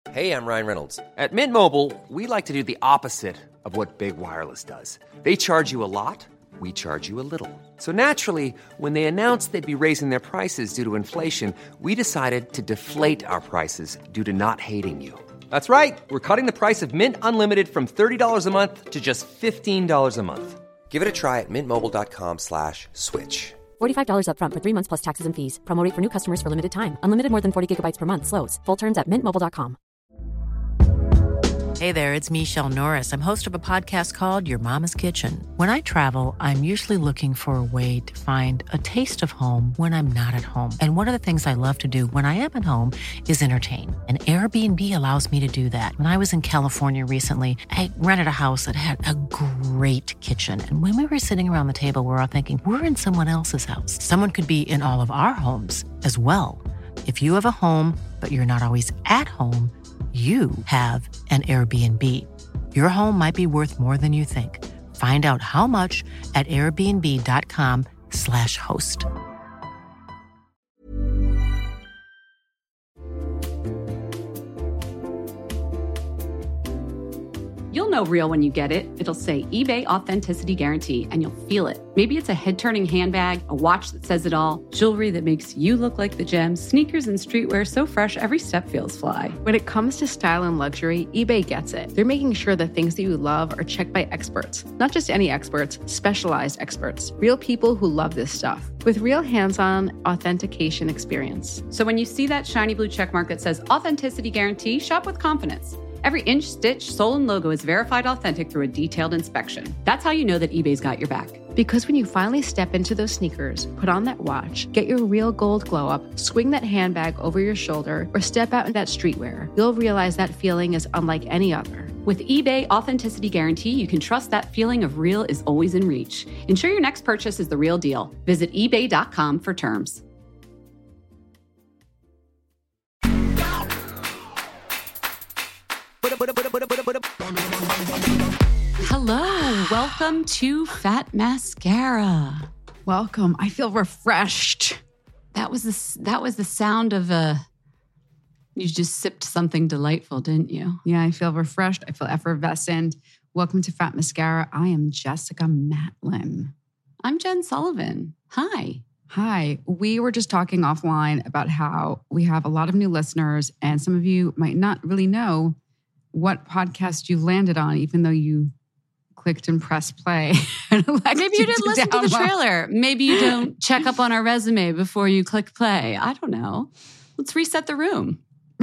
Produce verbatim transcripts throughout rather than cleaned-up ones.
Hey, I'm Ryan Reynolds. At Mint Mobile, we like to do the opposite of what Big Wireless does. They charge you a lot, we charge you a little. So naturally, when they announced they'd be raising their prices due to inflation, we decided to deflate our prices due to not hating you. That's right. We're cutting the price of Mint Unlimited from thirty dollars a month to just fifteen dollars a month. Give it a try at mintmobile.com slash switch. forty-five dollars up front for three months plus taxes and fees. Promo rate for new customers for limited time. Unlimited more than forty gigabytes per month. Slows full terms at mint mobile dot com. Hey there, it's Michelle Norris. I'm host of a podcast called Your Mama's Kitchen. When I travel, I'm usually looking for a way to find a taste of home when I'm not at home. And one of the things I love to do when I am at home is entertain. And Airbnb allows me to do that. When I was in California recently, I rented a house that had a great kitchen. And when we were sitting around the table, we were all thinking, we're in someone else's house. Someone could be in all of our homes as well. If you have a home, but you're not always at home, you have an Airbnb. Your home might be worth more than you think. Find out how much at airbnb.com slash host. You'll know real when you get it. It'll say eBay Authenticity Guarantee, and you'll feel it. Maybe it's a head-turning handbag, a watch that says it all, jewelry that makes you look like the gem, sneakers and streetwear so fresh every step feels fly. When it comes to style and luxury, eBay gets it. They're making sure the things that you love are checked by experts. Not just any experts, specialized experts. Real people who love this stuff. With real hands-on authentication experience. So when you see that shiny blue checkmark that says Authenticity Guarantee, shop with confidence. Every inch, stitch, sole, and logo is verified authentic through a detailed inspection. That's how you know that eBay's got your back. Because when you finally step into those sneakers, put on that watch, get your real gold glow up, swing that handbag over your shoulder, or step out in that streetwear, you'll realize that feeling is unlike any other. With eBay Authenticity Guarantee, you can trust that feeling of real is always in reach. Ensure your next purchase is the real deal. Visit ebay dot com for terms. Hello, welcome to Fat Mascara. Welcome. I feel refreshed. That was the that was the sound of a. You just sipped something delightful, didn't you? Yeah, I feel refreshed. I feel effervescent. Welcome to Fat Mascara. I am Jessica Matlin. I'm Jen Sullivan. Hi. Hi. We were just talking offline about how we have a lot of new listeners, and some of you might not really know what podcast you landed on, even though you clicked and pressed play. And maybe you didn't listen to the trailer. Maybe you don't check up on our resume before you click play. I don't know. Let's reset the room.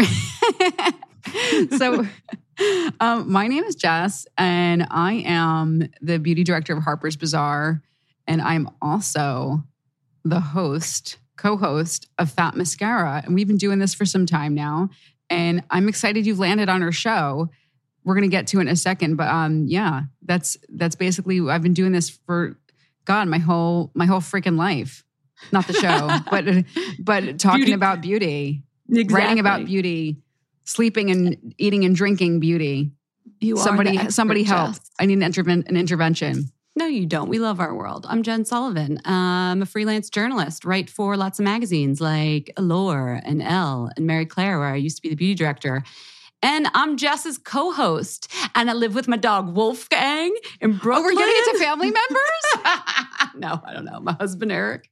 So um, my name is Jess, and I am the beauty director of Harper's Bazaar. And I'm also the host, co-host of Fat Mascara. And we've been doing this for some time now. And I'm excited you've landed on our show. We're going to get to it in a second. But um, yeah, that's that's basically, I've been doing this for, God, my whole my whole freaking life. Not the show, but but talking beauty. about beauty. Exactly. Writing about beauty, sleeping and eating and drinking beauty. You somebody, are the expert, somebody help. Jess. I need an, interven- an intervention. No, you don't. We love our world. I'm Jen Sullivan. I'm a freelance journalist, write for lots of magazines like Allure and Elle and Marie Claire, where I used to be the beauty director. And I'm Jess's co-host. And I live with my dog, Wolfgang, in Brooklyn. Oh, we're getting into family members? No, I don't know. My husband, Eric.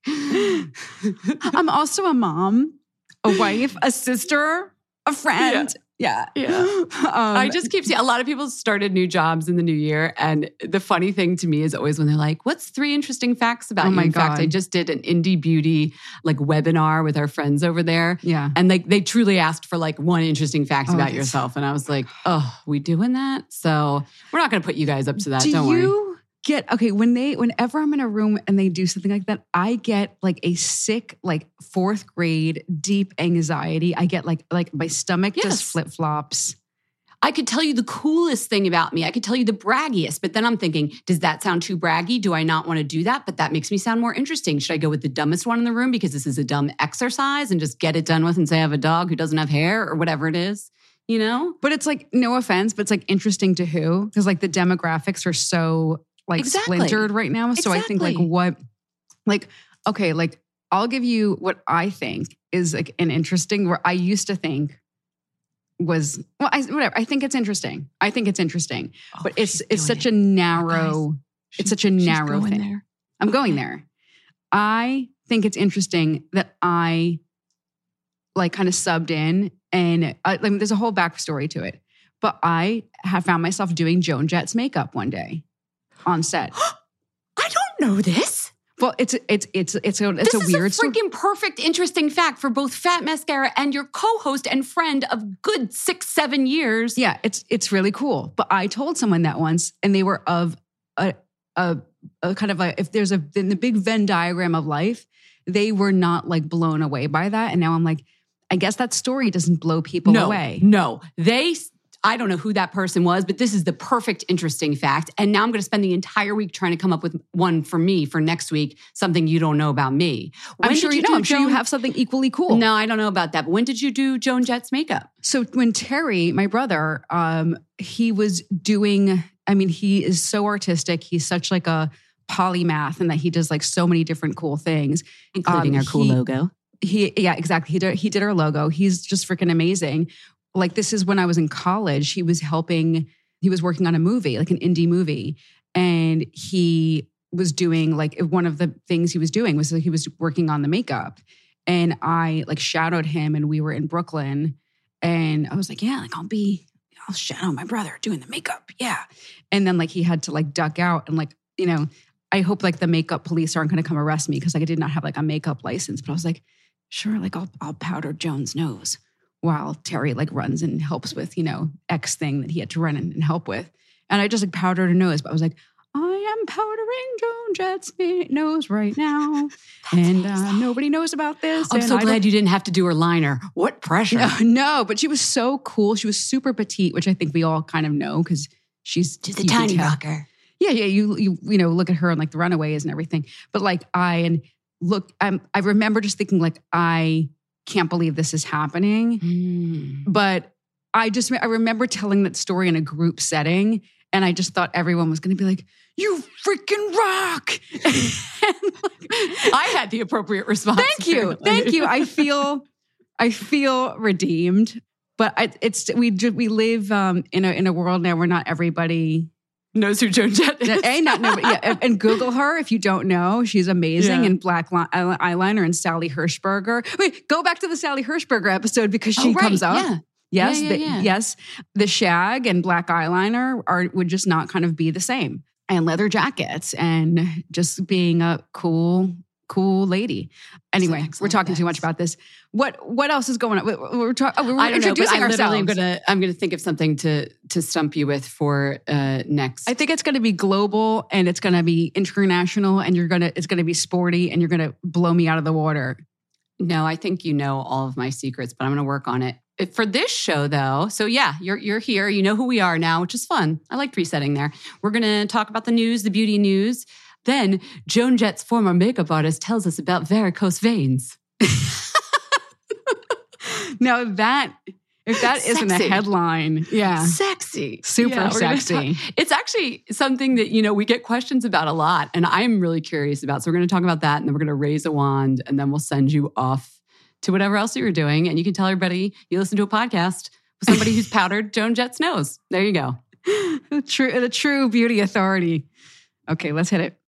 I'm also a mom, a wife, a sister, a friend. Yeah. Yeah. Yeah. Um, I just keep seeing a lot of people started new jobs in the new year. And the funny thing to me is always when they're like, what's three interesting facts about oh you? My in God. fact, I just did an indie beauty like webinar with our friends over there. Yeah. And like they truly asked for like one interesting fact oh, about yourself. And I was like, oh, we doing that? So we're not going to put you guys up to that. Do Don't you worry. Get okay when they whenever I'm in a room and they do something like that, I get like a sick like fourth grade deep anxiety. I get like like my stomach Yes. just flip flops. I could tell you the coolest thing about me. I could tell you the braggiest, but then I'm thinking, does that sound too braggy? Do I not want to do that? But that makes me sound more interesting. Should I go with the dumbest one in the room because this is a dumb exercise and just get it done with and say I have a dog who doesn't have hair or whatever it is, you know? But it's like, no offense, but it's like interesting to who? Because like the demographics are so like Exactly. splintered right now. So Exactly. I think like what, like, okay, like I'll give you what I think is like an interesting, where I used to think was, well, I, whatever. I think it's interesting. I think it's interesting. Oh, but it's she's it's doing such it. a narrow, Guys, it's she's- such a she's narrow going thing. there. I'm going Okay. there. I think it's interesting that I like kind of subbed in and I, like, there's a whole backstory to it. But I have found myself doing Joan Jett's makeup one day on set. I don't know this. Well, it's it's it's it's a it's This a is weird a story. freaking perfect, interesting fact for both Fat Mascara and your co-host and friend of good six, seven years. Yeah, it's it's really cool. But I told someone that once, and they were of a a, a kind of a if there's a in the big Venn diagram of life, they were not like blown away by that. And now I'm like, I guess that story doesn't blow people no, away. No, they. I don't know who that person was, but this is the perfect, interesting fact. And now I'm going to spend the entire week trying to come up with one for me for next week, something you don't know about me. When I'm sure did you know. do I'm sure you Joan- have something equally cool. No, I don't know about that. But when did you do Joan Jett's makeup? So when Terry, my brother, um, he was doing, I mean, he is so artistic. He's such like a polymath and that he does like so many different cool things. Including Um, our cool he- logo. He, yeah, exactly. He did, he did our logo. He's just freaking amazing. Like this is when I was in college. He was helping, he was working on a movie, like an indie movie. And he was doing like one of the things he was doing was like he was working on the makeup. And I like shadowed him and we were in Brooklyn. And I was like, yeah, like I'll be, I'll shadow my brother doing the makeup. Yeah. And then like he had to like duck out and like, you know, I hope like the makeup police aren't going to come arrest me because like I did not have like a makeup license. But I was like, sure, like I'll I'll powder Joan's nose while Terry like runs and helps with, you know, X thing that he had to run and, and help with. And I just like powdered her nose, but I was like, I am powdering Joan Jett's nose right now. And uh, nobody knows about this. I'm and so I glad don't- you didn't have to do her liner. What pressure. No, no, but she was so cool. She was super petite, which I think we all kind of know because she's She's a you can tiny tell. rocker. Yeah, yeah. You you you know, look at her and like the Runaways and everything. But like I and look, I'm, I remember just thinking like I can't believe this is happening. Mm. But I just I remember telling that story in a group setting, and I just thought everyone was going to be like, "You freaking rock!" And, like, I had the appropriate response. thank you, apparently. thank you. I feel I feel redeemed. But I, it's we ju- we live um, in a in a world now where not everybody Knows who Joan Jett is. A, not no, yeah, and- and Google her if you don't know. She's amazing Yeah. in black li- eyeliner and Sally Hirschberger. Wait, go back to the Sally Hirschberger episode because she Oh, right, comes up. yeah. Yes, Yeah, yeah, the, yeah. yes. The shag and black eyeliner are would just not kind of be the same, and leather jackets and just being a cool, cool lady. Anyway, we're excellent talking too much mix. about this. What what else is going on? We- We're, talk- oh, we're I don't know, but introducing I literally ourselves. am gonna I'm gonna think of something to to stump you with for uh, next. I think it's going to be global and it's going to be international and you're going to it's going to be sporty and you're going to blow me out of the water. No, I think you know all of my secrets, but I'm going to work on it. For this show, though, so yeah, you're you're here. You know who we are now, which is fun. I like presetting there. We're going to talk about the news, the beauty news. Then Joan Jett's former makeup artist tells us about varicose veins. Now that if that isn't a Sexy. headline, yeah, Sexy. Super we're gonna sexy. talk- It's actually something that, you know, we get questions about a lot and I'm really curious about. So we're going to talk about that and then we're going to raise a wand and then we'll send you off to whatever else you're doing. And you can tell everybody you listen to a podcast with somebody who's powdered Joan Jett's nose. There you go. the true the true beauty authority. Okay, let's hit it.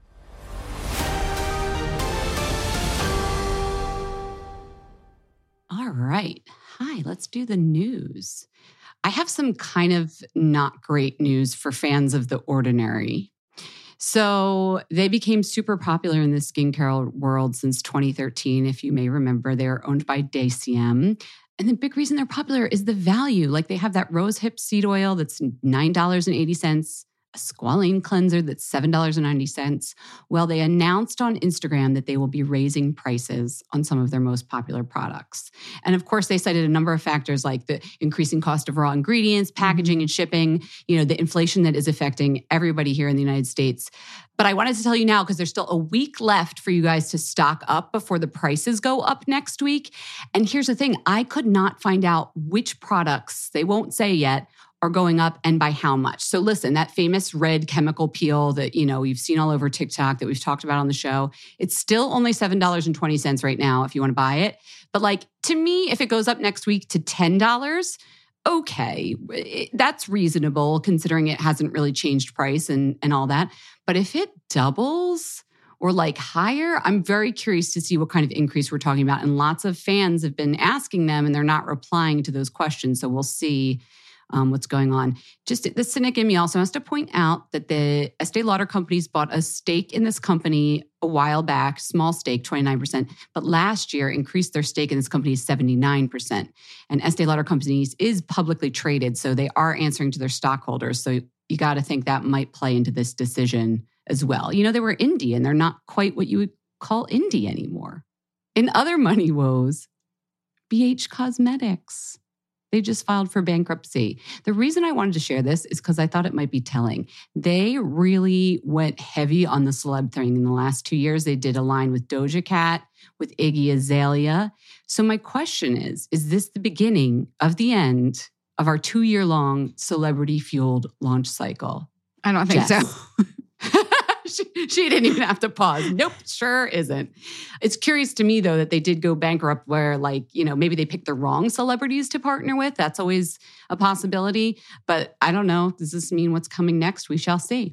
All right. Hi, let's do the news. I have some kind of not great news for fans of The Ordinary. So they became super popular in the skincare world since twenty thirteen. If you may remember, they are owned by Deciem. And the big reason they're popular is the value. Like they have that rose hip seed oil that's nine dollars and eighty cents, a squalane cleanser that's seven dollars and ninety cents. Well, they announced on Instagram that they will be raising prices on some of their most popular products. And of course, they cited a number of factors like the increasing cost of raw ingredients, packaging and shipping, you know, the inflation that is affecting everybody here in the United States. But I wanted to tell you now, because there's still a week left for you guys to stock up before the prices go up next week. And here's the thing, I could not find out which products, they won't say yet, are going up and by how much. So listen, that famous red chemical peel that, you know, you've seen all over TikTok that we've talked about on the show, it's still only seven dollars and twenty cents right now if you want to buy it. But like, to me, if it goes up next week to ten dollars, okay, it, that's reasonable considering it hasn't really changed price and, and all that. But if it doubles or like higher, I'm very curious to see what kind of increase we're talking about. And lots of fans have been asking them and they're not replying to those questions. So we'll see Um, what's going on. Just the cynic in me also has to point out that the Estee Lauder companies bought a stake in this company a while back, small stake, twenty-nine percent, but last year increased their stake in this company to seventy-nine percent. And Estee Lauder companies is publicly traded, so they are answering to their stockholders. So you got to think that might play into this decision as well. You know, they were indie and they're not quite what you would call indie anymore. In other money woes, B H Cosmetics. They just filed for bankruptcy. The reason I wanted to share this is because I thought it might be telling. They really went heavy on the celeb thing in the last two years. They did a line with Doja Cat, with Iggy Azalea. So my question is, is this the beginning of the end of our two-year-long celebrity-fueled launch cycle? I don't think Jess. so. She, she didn't even have to pause. Nope, sure isn't. It's curious to me, though, that they did go bankrupt where, like, you know, maybe they picked the wrong celebrities to partner with. That's always a possibility. But I don't know. Does this mean what's coming next? We shall see.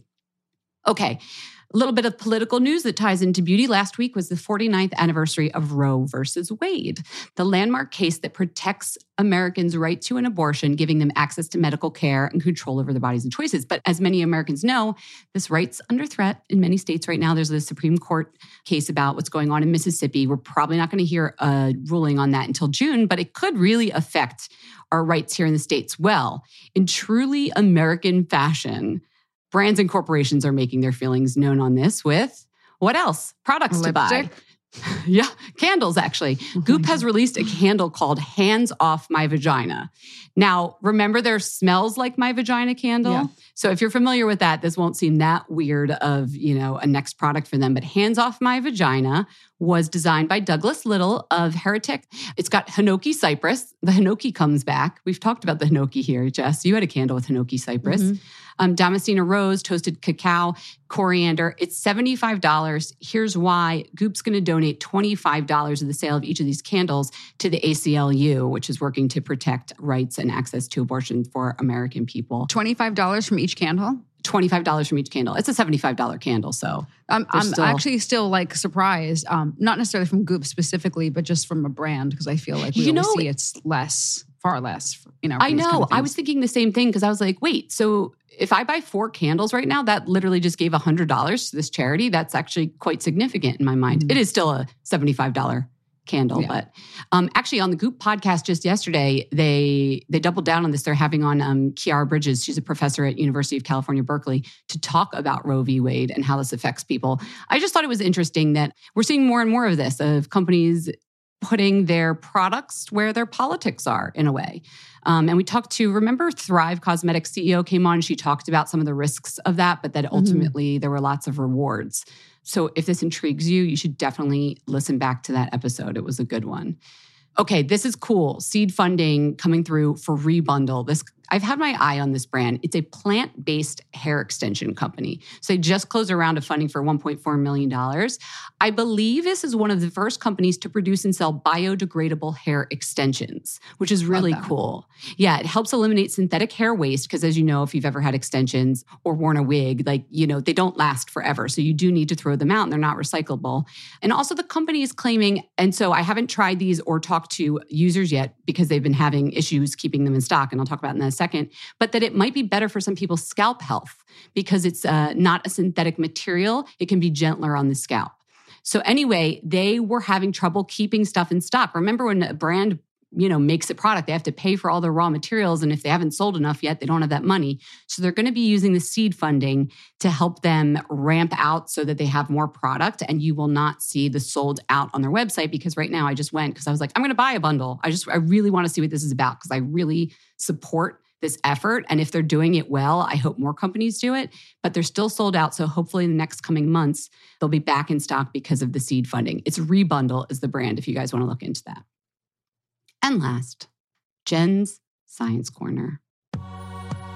Okay. A little bit of political news that ties into beauty. Last week was the forty-ninth anniversary of Roe versus Wade, the landmark case that protects Americans' right to an abortion, giving them access to medical care and control over their bodies and choices. But as many Americans know, this right's under threat in many states right now. There's a Supreme Court case about what's going on in Mississippi. We're probably not going to hear a ruling on that until June, but it could really affect our rights here in the States. Well, in truly American fashion, brands and corporations are making their feelings known on this with what else? Products Lipstick? to buy. Yeah, candles, actually. Mm-hmm. Goop has released a candle called Hands Off My Vagina. Now, remember their Smells Like My Vagina candle? Yeah. So if you're familiar with that, this won't seem that weird of, you know, a next product for them. But Hands Off My Vagina was designed by Douglas Little of Heretic. It's got Hinoki cypress. The Hinoki comes back. We've talked about the Hinoki here, Jess. You had a candle with Hinoki cypress. Mm-hmm. Um, Damascena rose, toasted cacao, coriander. It's seventy-five dollars. Here's why. Goop's going to donate twenty-five dollars of the sale of each of these candles to the A C L U, which is working to protect rights and access to abortion for American people. twenty-five dollars from each candle? twenty-five dollars from each candle. It's a seventy-five dollars candle, so um, I'm still... actually still like surprised, um, not necessarily from Goop specifically, but just from a brand, because I feel like we you always know, see it's less, far less, you know. I know. Kind of I was thinking the same thing because I was like, wait, so if I buy four candles right now, that literally just gave one hundred dollars to this charity. That's actually quite significant in my mind. Mm-hmm. It is still a seventy-five dollars candle. Yeah. But um, actually on the Goop podcast just yesterday, they they doubled down on this. They're having on um, Kiara Bridges. She's a professor at University of California, Berkeley, to talk about Roe v. Wade and how this affects people. I just thought it was interesting that we're seeing more and more of this, of companies putting their products where their politics are in a way. Um, and we talked to, remember Thrive Cosmetics C E O came on and she talked about some of the risks of that, but that ultimately mm-hmm. there were lots of rewards. So if this intrigues you, you should definitely listen back to that episode. It was a good one. Okay, this is cool. Seed funding coming through for Rebundle. This I've had my eye on this brand. It's a plant-based hair extension company. So they just closed a round of funding for one point four million dollars. I believe this is one of the first companies to produce and sell biodegradable hair extensions, which is really cool. Yeah, it helps eliminate synthetic hair waste because, as you know, if you've ever had extensions or worn a wig, like, you know, they don't last forever. So you do need to throw them out and they're not recyclable. And also the company is claiming, and so I haven't tried these or talked to users yet because they've been having issues keeping them in stock, and I'll talk about in a second, but that it might be better for some people's scalp health because it's uh, not a synthetic material. It can be gentler on the scalp. So anyway, they were having trouble keeping stuff in stock. Remember when a brand, you know, makes a product, they have to pay for all the raw materials. And if they haven't sold enough yet, they don't have that money. So they're going to be using the seed funding to help them ramp out so that they have more product. And you will not see the sold out on their website because right now I just went because I was like, I'm going to buy a bundle. I just, I really want to see what this is about because I really support this effort. And if they're doing it well, I hope more companies do it, but they're still sold out. So hopefully in the next coming months, they'll be back in stock because of the seed funding. It's Rebundle is the brand if you guys want to look into that. And last, Jen's Science Corner.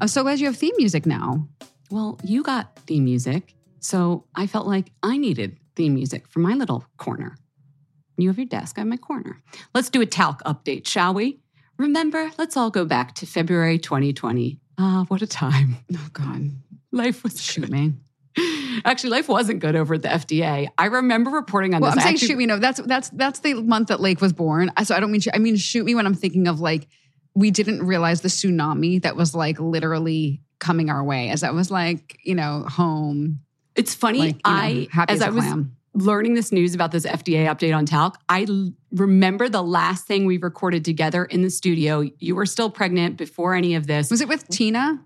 I'm so glad you have theme music now. Well, you got theme music, so I felt like I needed theme music for my little corner. You have your desk, I have my corner. Let's do a talc update, shall we? Remember, let's all go back to February twenty twenty. Ah, what a time. Oh, God. Life was Shoot good. me. Actually, life wasn't good over at the F D A. I remember reporting on Well, this. I'm I saying actually- shoot me. No, that's that's that's the month that Lake was born. So I don't mean shoot. I mean shoot me when I'm thinking of like, we didn't realize the tsunami that was like literally coming our way as I was like, you know, home. It's funny. Like, you know, I, happy as as a I was clam. learning this news about this F D A update on talc, I l- remember the last thing we recorded together in the studio. You were still pregnant before any of this. Was it with Tina?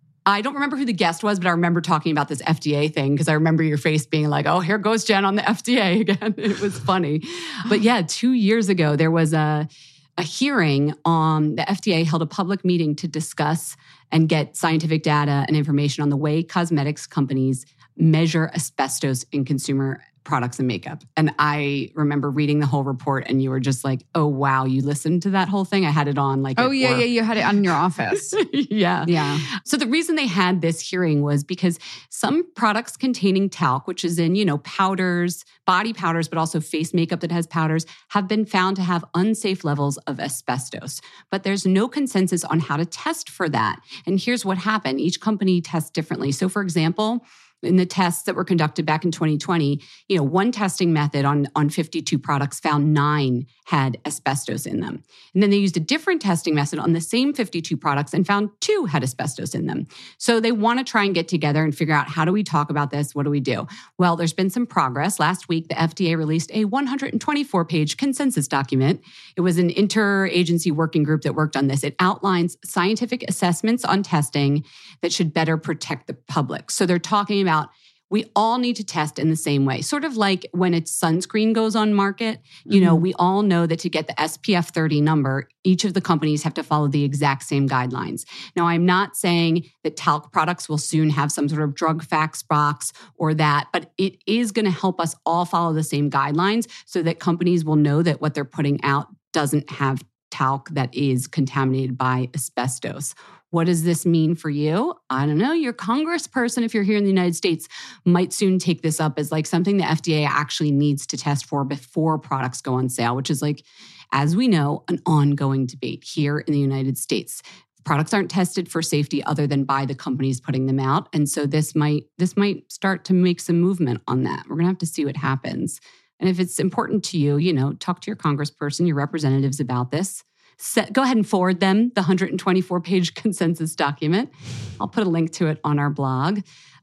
I don't remember who the guest was, but I remember talking about this F D A thing because I remember your face being like, oh, here goes Jen on the F D A again. It was funny. But yeah, two years ago, there was a, a hearing on the F D A held a public meeting to discuss and get scientific data and information on the way cosmetics companies measure asbestos in consumer products and makeup. And I remember reading the whole report and you were just like, oh, wow, you listened to that whole thing? I had it on like Oh, at yeah, work. yeah. You had it on in your office. yeah. Yeah. So the reason they had this hearing was because some products containing talc, which is in, you know, powders, body powders, but also face makeup that has powders, have been found to have unsafe levels of asbestos. But there's no consensus on how to test for that. And here's what happened. Each company tests differently. So for example, in the tests that were conducted back in twenty twenty, you know, one testing method on, on fifty-two products found nine had asbestos in them. And then they used a different testing method on the same fifty-two products and found two had asbestos in them. So they want to try and get together and figure out, how do we talk about this? What do we do? Well, there's been some progress. Last week, the F D A released a one hundred twenty-four page consensus document. It was an interagency working group that worked on this. It outlines scientific assessments on testing that should better protect the public. So they're talking about About, we all need to test in the same way. Sort of like when its sunscreen goes on market, you know, mm-hmm. we all know that to get the S P F thirty number, each of the companies have to follow the exact same guidelines. Now, I'm not saying that talc products will soon have some sort of drug facts box or that, but it is going to help us all follow the same guidelines so that companies will know that what they're putting out doesn't have talc that is contaminated by asbestos. What does this mean for you? I don't know. Your congressperson, if you're here in the United States, might soon take this up as like something the F D A actually needs to test for before products go on sale, which is like, as we know, an ongoing debate here in the United States. Products aren't tested for safety other than by the companies putting them out. And so this might this might start to make some movement on that. We're going to have to see what happens. And if it's important to you, you know, talk to your congressperson, your representatives about this. Set, go ahead and forward them the one hundred twenty-four page consensus document. I'll put a link to it on our blog.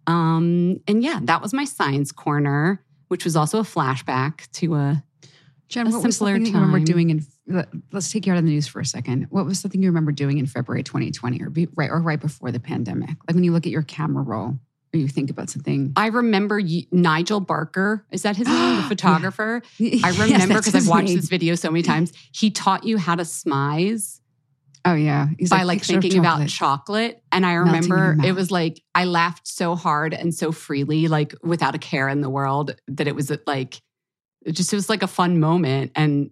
Um, and yeah, that was my science corner, which was also a flashback to a, Jen, a what was simpler something time. you remember doing in, let's take you out of the news for a second. What was something you remember doing in February twenty twenty or be, right or right before the pandemic? Like when you look at your camera roll or you think about something. I remember y- Nigel Barker. Is that his name? The photographer? Yeah. I remember Yes, because that's I've his watched name. this video so many times. He taught you how to smize Oh, yeah. He's by like "Picture of thinking about chocolate." chocolate. And I Melting in your remember it mouth. was like, I laughed so hard and so freely, like without a care in the world, that it was like, it just, it was like a fun moment. And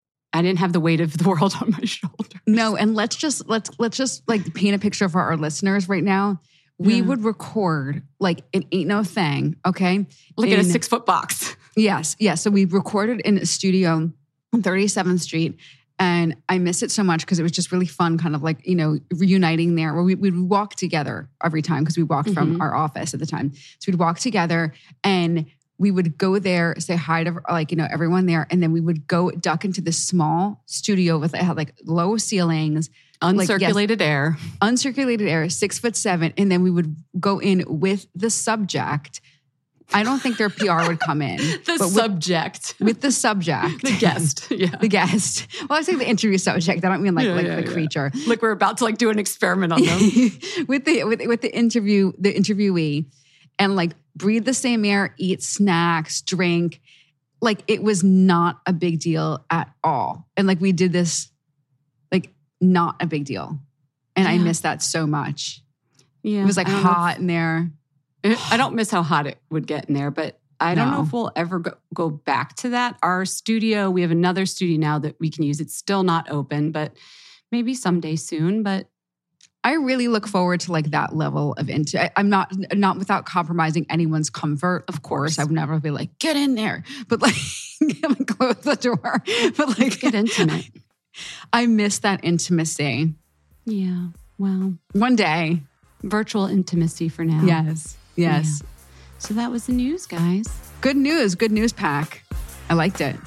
I didn't have the weight of the world on my shoulders. No, and let's just let's let's just like paint a picture for our listeners right now. We Yeah. would record like it ain't no thing, okay? Like in a In- six foot box. Yes, yes. So we recorded in a studio on thirty-seventh Street. And I miss it so much because it was just really fun, kind of like, you know, reuniting there where we, we'd walk together every time because we walked from Mhm. our office at the time. So we'd walk together and we would go there, say hi to like, you know, everyone there. And then we would go duck into this small studio with it had like low ceilings, Like, yes. Uncirculated air. uncirculated air, six foot seven. And then we would go in with the subject. I don't think their P R would come in. The but with, subject. with the subject. The guest. Yeah. The guest. Well, I say the interview subject. I don't mean like, Yeah, like yeah, the yeah. creature. Like we're about to like do an experiment on them. with the with, with the interview, the interviewee, and like breathe the same air, eat snacks, drink. Like it was not a big deal at all. And like we did this, like not a big deal. And I Yeah. miss that so much. Yeah. It was like I don't know if- hot in there. I don't miss how hot it would get in there, but I don't know No. if we'll ever go, go back to that. Our studio, we have another studio now that we can use. It's still not open, but maybe someday soon. But I really look forward to like that level of into. I, I'm not not without compromising anyone's comfort. Of course, I would never be like, get in there, but like, like close the door. But like, Get intimate. I miss that intimacy. Yeah. Well, One day, virtual intimacy for now. yes, yes. Yeah. So that was the news, guys. Good news, good news pack. I liked it.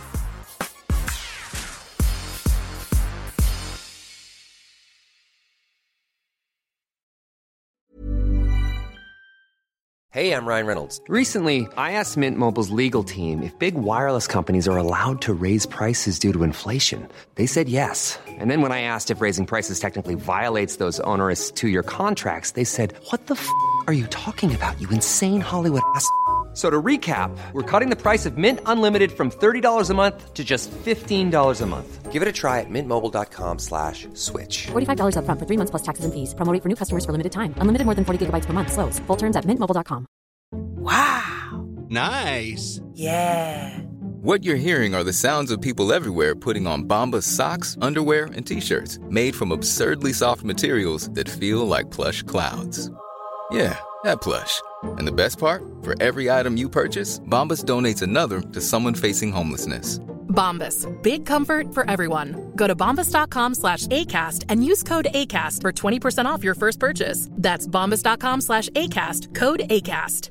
Hey, I'm Ryan Reynolds. Recently, I asked Mint Mobile's legal team if big wireless companies are allowed to raise prices due to inflation. They said yes. And then when I asked if raising prices technically violates those onerous two-year contracts, they said, what the f*** are you talking about, you insane Hollywood ass f- So to recap, we're cutting the price of Mint Unlimited from thirty dollars a month to just fifteen dollars a month. Give it a try at mintmobile.com slash switch. forty-five dollars up front for three months plus taxes and fees. Promo rate for new customers for limited time. Unlimited more than forty gigabytes per month. Slows full terms at mint mobile dot com. Wow. Nice. Yeah. What you're hearing are the sounds of people everywhere putting on Bombas socks, underwear, and T-shirts made from absurdly soft materials that feel like plush clouds. Yeah, that plush. And the best part? For every item you purchase, Bombas donates another to someone facing homelessness. Bombas. Big comfort for everyone. Go to bombas.com slash ACAST and use code ACAST for twenty percent off your first purchase. That's bombas.com slash ACAST. Code ACAST.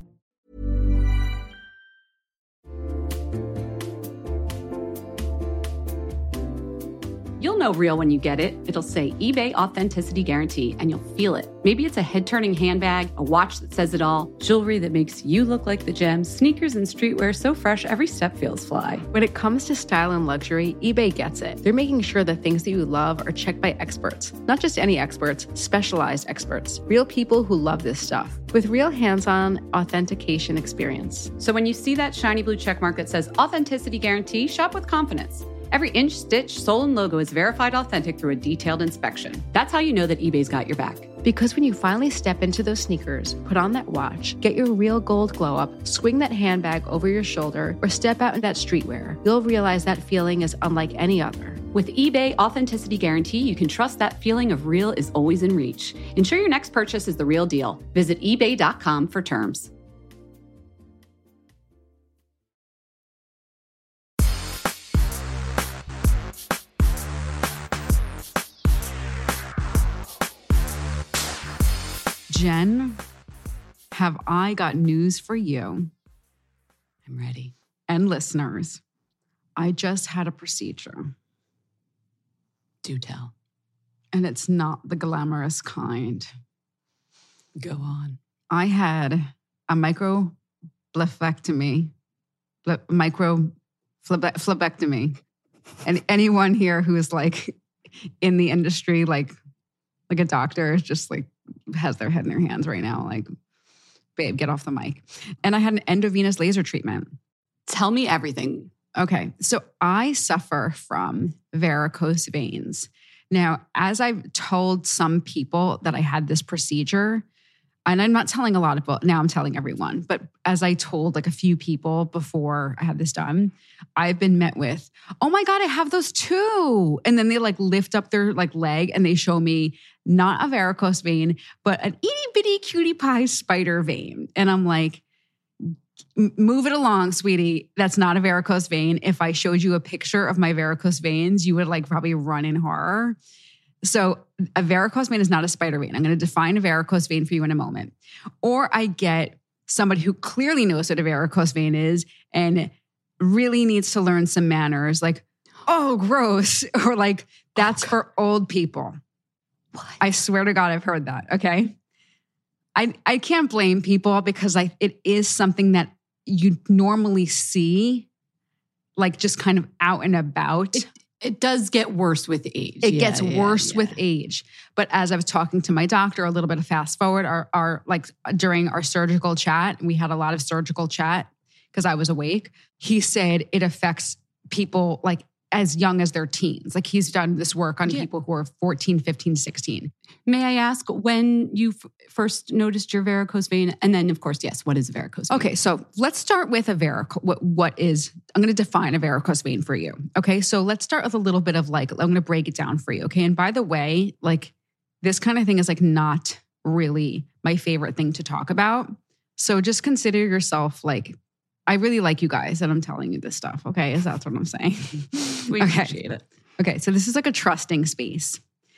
You'll know real when you get it. It'll say eBay Authenticity Guarantee, and you'll feel it. Maybe it's a head-turning handbag, a watch that says it all, jewelry that makes you look like the gems, sneakers and streetwear so fresh every step feels fly. When it comes to style and luxury, eBay gets it. They're making sure the things that you love are checked by experts. Not just any experts, specialized experts. Real people who love this stuff. With real hands-on authentication experience. So when you see that shiny blue checkmark that says Authenticity Guarantee, shop with confidence. Every inch, stitch, sole, and logo is verified authentic through a detailed inspection. That's how you know that eBay's got your back. Because when you finally step into those sneakers, put on that watch, get your real gold glow up, swing that handbag over your shoulder, or step out in that streetwear, you'll realize that feeling is unlike any other. With eBay Authenticity Guarantee, you can trust that feeling of real is always in reach. Ensure your next purchase is the real deal. Visit ebay dot com for terms. Jen, have I got news for you? I'm ready. And listeners, I just had a procedure. Do tell. And it's not the glamorous kind. Go on. I had a micro blepectomy, ble- micro phlebe- phlebectomy. And anyone here who is like in the industry, like, like a doctor, is just like, has their head in their hands right now. Like, babe, get off the mic. And I had an endovenous laser treatment. Tell me everything. Okay. So I suffer from varicose veins. Now, as I've told some people that I had this procedure, and I'm not telling a lot of people, now I'm telling everyone, but as I told like a few people before I had this done, I've been met with, oh my God, I have those too. And then they like lift up their like leg and they show me not a varicose vein, but an itty bitty cutie pie spider vein. And I'm like, move it along, sweetie. That's not a varicose vein. If I showed you a picture of my varicose veins, you would like probably run in horror. So a varicose vein is not a spider vein. I'm going to define a varicose vein for you in a moment. Or I get somebody who clearly knows what a varicose vein is and really needs to learn some manners, like, oh, gross. Or like, that's oh, for old people. What? I swear to God, I've heard that. Okay. I, I can't blame people because I, it is something that you normally see, like just kind of out and about. It, it does get worse with age. It yeah, gets yeah, worse yeah. with age. But as I was talking to my doctor, a little bit of fast forward, our, our like during our surgical chat, we had a lot of surgical chat because I was awake. He said it affects people like as young as their teens. Like he's done this work on yeah. people who are fourteen, fifteen, sixteen. May I ask when you f- first noticed your varicose vein? And then of course, yes, what is a varicose vein? Okay, so let's start with a varicose. What, what is, I'm going to define a varicose vein for you. Okay, so let's start with a little bit of like, I'm going to break it down for you. Okay, and by the way, like this kind of thing is like not really my favorite thing to talk about. So just consider yourself like, I really like you guys and I'm telling you this stuff. Okay. Is that's what I'm saying? We okay. appreciate it. Okay. So this is like a trusting space.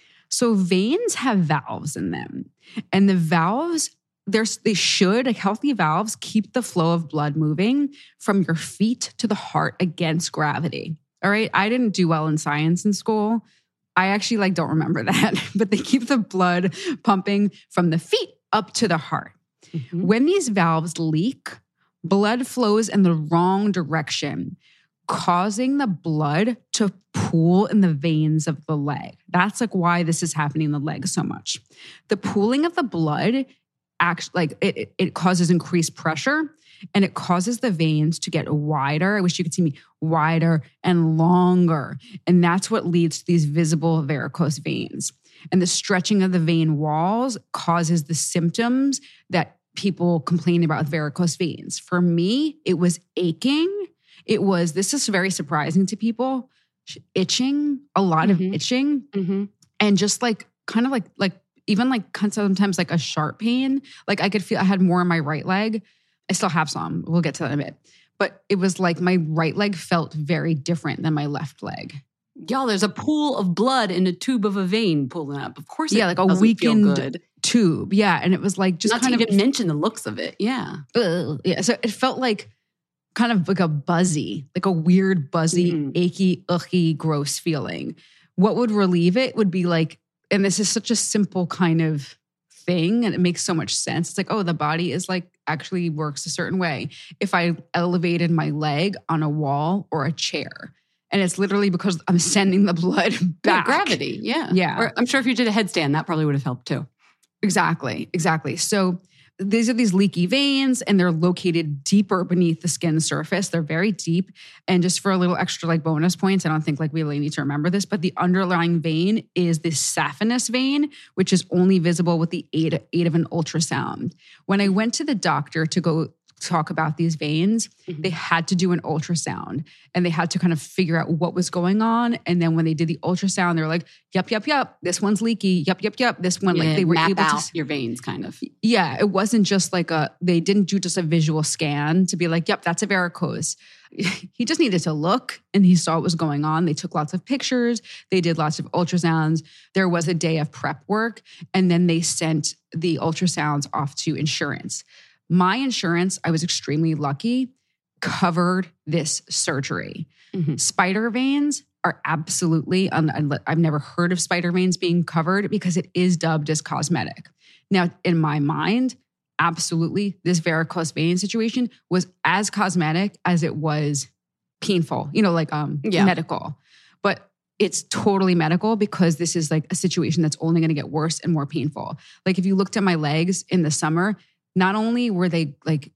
So veins have valves in them, and the valves, there's, they should, like healthy valves, keep the flow of blood moving from your feet to the heart against gravity. All right. I didn't do well in science in school. I actually like don't remember that, but they keep the blood pumping from the feet up to the heart. Mm-hmm. When these valves leak, blood flows in the wrong direction, causing the blood to pool in the veins of the leg. That's like why this is happening in the leg so much. The pooling of the blood actually, like it, it causes increased pressure, and it causes the veins to get wider. I wish you could see me, wider and longer. And that's what leads to these visible varicose veins. And the stretching of the vein walls causes the symptoms that people complain about with varicose veins. For me, it was aching. It was, this is very surprising to people, itching, a lot mm-hmm. of itching. Mm-hmm. And just like, kind of like, like, even like sometimes like a sharp pain. Like I could feel, I had more in my right leg. I still have some. We'll get to that in a bit. But it was like my right leg felt very different than my left leg. Y'all, there's a pool of blood in a tube of a vein pulling up. Of course, it yeah, like a weakened tube. Yeah, and it was like just not kind to of even mention the looks of it. Yeah, ugh, yeah. So it felt like kind of like a buzzy, like a weird buzzy, mm-hmm. achy, ughy, gross feeling. What would relieve it would be like, and this is such a simple kind of thing, and it makes so much sense. It's like, oh, the body is like actually works a certain way. If I elevated my leg on a wall or a chair, and it's literally because I'm sending the blood back. Yeah, gravity, yeah. Yeah. Or I'm sure if you did a headstand, that probably would have helped too. Exactly, exactly. So these are these leaky veins, and they're located deeper beneath the skin surface. They're very deep. And just for a little extra like bonus points, I don't think like we really need to remember this, but the underlying vein is the saphenous vein, which is only visible with the aid, aid of an ultrasound. When I went to the doctor to go talk about these veins, mm-hmm. they had to do an ultrasound, and they had to kind of figure out what was going on. And then when they did the ultrasound, they were like, yep, yep, yep, this one's leaky. Yep, yep, yep. This one, yeah, like they were map able out to your veins kind of. Yeah. It wasn't just like a, they didn't do just a visual scan to be like, yep, that's a varicose. He just needed to look, and he saw what was going on. They took lots of pictures. They did lots of ultrasounds. There was a day of prep work, and then they sent the ultrasounds off to insurance. My insurance, I was extremely lucky, covered this surgery. Mm-hmm. Spider veins are absolutely, un- I've never heard of spider veins being covered because it is dubbed as cosmetic. Now, in my mind, absolutely, this varicose vein situation was as cosmetic as it was painful, you know, like um, yeah. medical. But it's totally medical because this is like a situation that's only going to get worse and more painful. Like if you looked at my legs in the summer, not only were they like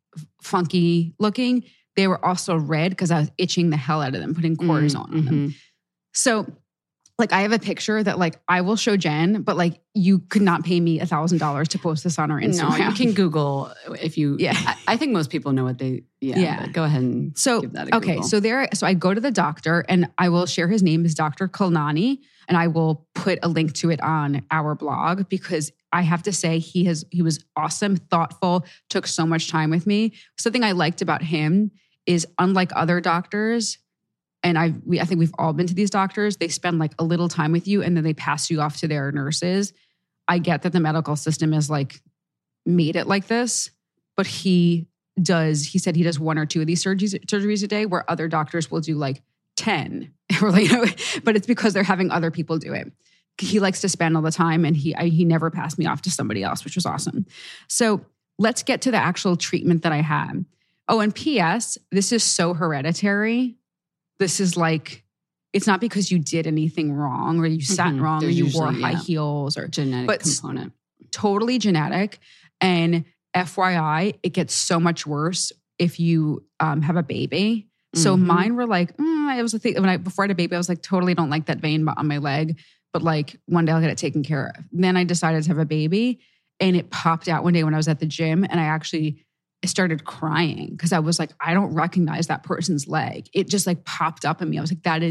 funky looking, they were also red because I was itching the hell out of them, putting cortisone mm-hmm. on them. So like I have a picture that like I will show Jen, but like you could not pay me a thousand dollars to post this on our Instagram. No, you can Google if you, yeah. I, I think most people know what they, yeah, yeah. Go ahead and so, give that a okay. Google. So there, so I go to the doctor, and I will share his name is Doctor Kulnani, and I will put a link to it on our blog because I have to say he has, he was awesome, thoughtful, took so much time with me. Something I liked about him is unlike other doctors, and I we I think we've all been to these doctors, they spend like a little time with you and then they pass you off to their nurses. I get that the medical system is like made it like this, but he does, he said he does one or two of these surgeries, surgeries a day where other doctors will do like ten. Or like, you know, but it's because they're having other people do it. He likes to spend all the time, and he I, he never passed me off to somebody else, which was awesome. So let's get to the actual treatment that I had. Oh, and P S, this is so hereditary. This is like, it's not because you did anything wrong or you sat mm-hmm. wrong There's or you usually, wore high yeah, heels or genetic but component. Totally genetic. And F Y I, it gets so much worse if you um, have a baby. So mm-hmm. mine were like, mm, it was a thing when I before I had a baby, I was like, totally don't like that vein on my leg, but like one day I'll get it taken care of. And then I decided to have a baby, and it popped out one day when I was at the gym, and I actually started crying because I was like, I don't recognize that person's leg. It just like popped up in me. I was like, that is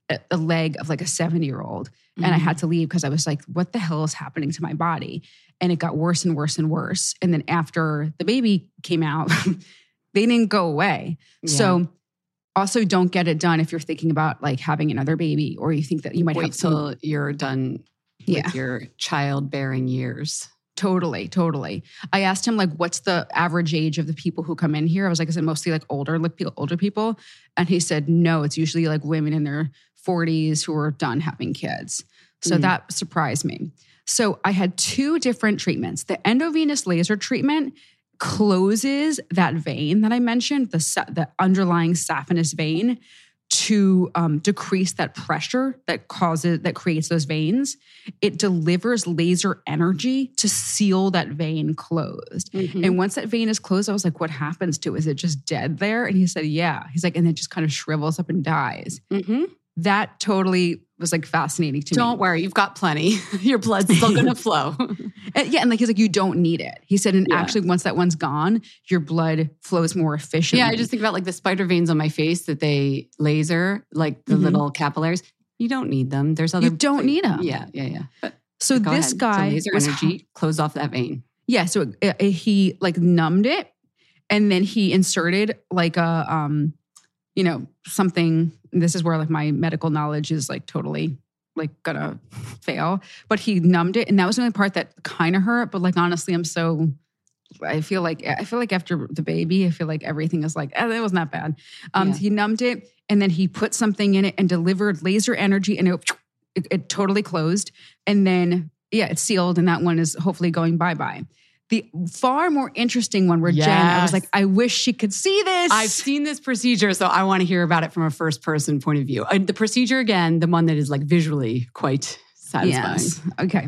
a, a leg of like a seventy year old. Mm-hmm. And I had to leave because I was like, what the hell is happening to my body? And it got worse and worse and worse. And then after the baby came out, they didn't go away. Yeah. So also don't get it done if you're thinking about like having another baby or you think that you might Wait have some, till you're done yeah. with your childbearing years. Totally, totally. I asked him like, what's the average age of the people who come in here? I was like, is it mostly like older, like older people? And he said, no, it's usually like women in their forties who are done having kids. So mm. that surprised me. So I had two different treatments. The endovenous laser treatment closes that vein that I mentioned, the, the underlying saphenous vein, to um, decrease that pressure that causes, that creates those veins. It delivers laser energy to seal that vein closed. Mm-hmm. And once that vein is closed, I was like, what happens to it? Is it just dead there? And he said, yeah. He's like, and it just kind of shrivels up and dies. Mm-hmm. That totally was like fascinating to don't me. Don't worry, you've got plenty. Your blood's still going to flow. and, yeah, and like he's like, you don't need it. He said, and yeah. actually once that one's gone, your blood flows more efficiently. Yeah, I just think about like the spider veins on my face that they laser, like the mm-hmm. little capillaries. You don't need them. There's other. You don't like, need them. Yeah, yeah, yeah. But so this ahead. guy so laser was energy closed off that vein. Yeah, so it, it, he like numbed it, and then he inserted like a um, you know, something. This is where like my medical knowledge is like totally like gonna fail. But he numbed it, and that was the only part that kind of hurt. But like honestly, I'm so I feel like I feel like after the baby, I feel like everything is like eh, it wasn't that bad. Um, yeah. He numbed it, and then he put something in it and delivered laser energy, and it it, it totally closed. And then yeah, it's sealed, and that one is hopefully going bye bye. The far more interesting one where yes. Jen, I was like, I wish she could see this. I've seen this procedure, so I want to hear about it from a first person point of view. And the procedure, again, the one that is like visually quite satisfying. Yes. Okay.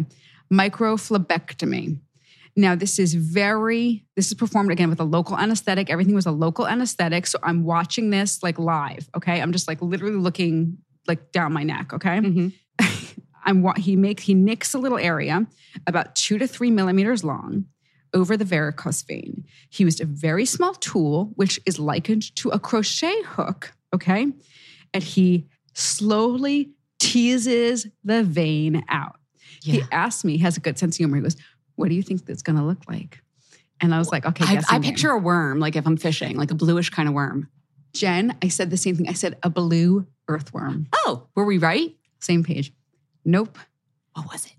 Microphlebectomy. Now, this is very, this is performed again with a local anesthetic. Everything was a local anesthetic. So I'm watching this like live, okay? I'm just like literally looking like down my neck, okay? Mm-hmm. I'm he makes, he nicks a little area about two to three millimeters long over the varicose vein. He used a very small tool, which is likened to a crochet hook, okay? And he slowly teases the vein out. Yeah. He asked me, he has a good sense of humor. He goes, what do you think that's going to look like? And I was like, okay, I, I picture a worm, like if I'm fishing, like a bluish kind of worm. Jen, I said the same thing. I said a blue earthworm. Oh, were we right? Same page. Nope. What was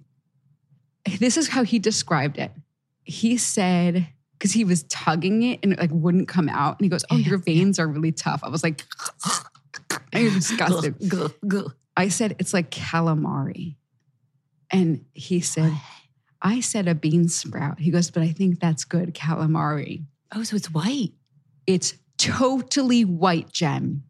it? This is how he described it. He said, because he was tugging it and it like wouldn't come out. And he goes, oh, your veins are really tough. I was like, I'm disgusted. I said, it's like calamari. And he said, I said a bean sprout. He goes, but I think that's good, calamari. Oh, so it's white. It's totally white, Jen.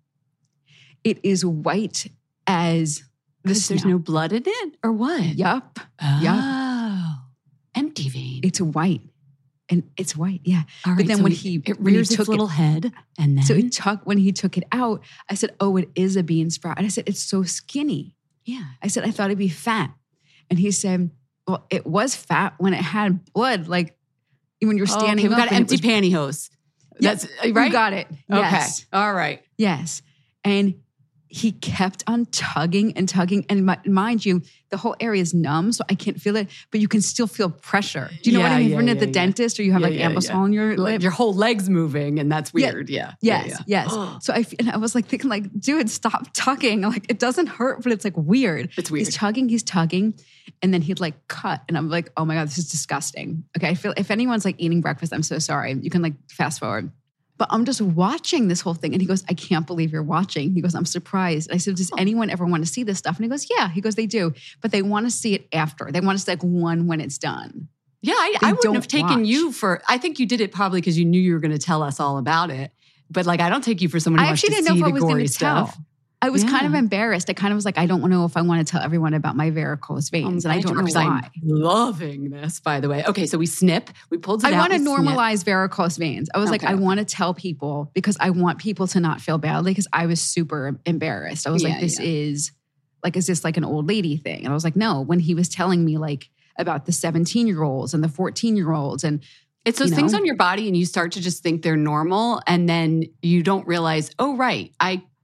It is white as the snow. There's no blood in it or what? Yup. Oh. Yup. Empty vein. It's white. And it's white, yeah. All right, but then so when he, he it rears when he took its little it, head, and then so it took when he took it out, I said, "Oh, it is a bean sprout." And I said, "It's so skinny." Yeah. I said, "I thought it'd be fat," and he said, "Well, it was fat when it had blood. Like when you're standing oh, okay, we up." got empty was, pantyhose. That's yes, right. You got it. Yes. Okay. All right. Yes. And he kept on tugging and tugging. And my, mind you, the whole area is numb, so I can't feel it, but you can still feel pressure. Do you know yeah, what I mean? Yeah, When yeah, at the yeah. dentist or you have yeah, like yeah, ambosol yeah. in your lip. Your whole leg's moving and that's weird. Yeah. yeah. Yes. Yeah, yes. Yes. So I, and I was like thinking like, dude, stop tugging. Like it doesn't hurt, but it's like weird. It's weird. He's tugging, he's tugging. And then he'd like cut. And I'm like, oh my God, this is disgusting. Okay. I feel if anyone's like eating breakfast, I'm so sorry. You can like fast forward. But I'm just watching this whole thing. And he goes, I can't believe you're watching. He goes, I'm surprised. I said, does anyone ever want to see this stuff? And he goes, yeah. He goes, they do. But they want to see it after. They want to see like one when it's done. Yeah, I, I wouldn't have taken watch. you for, I think you did it probably because you knew you were going to tell us all about it. But like, I don't take you for someone who I wants actually to didn't see know if I the was gory going to tell. stuff. I was yeah. kind of embarrassed. I kind of was like, I don't know if I want to tell everyone about my varicose veins. Um, and I don't know why. I'm loving this, by the way. Okay, so we snip. We pulled it I out. want to normalize snip. varicose veins. I was okay. like, I want to tell people because I want people to not feel badly because I was super embarrassed. I was yeah, like, this yeah. is like, is this like an old lady thing? And I was like, no. When he was telling me like about the seventeen-year-olds and the fourteen-year-olds and It's those you know, things on your body and you start to just think they're normal and then you don't realize, oh, right, I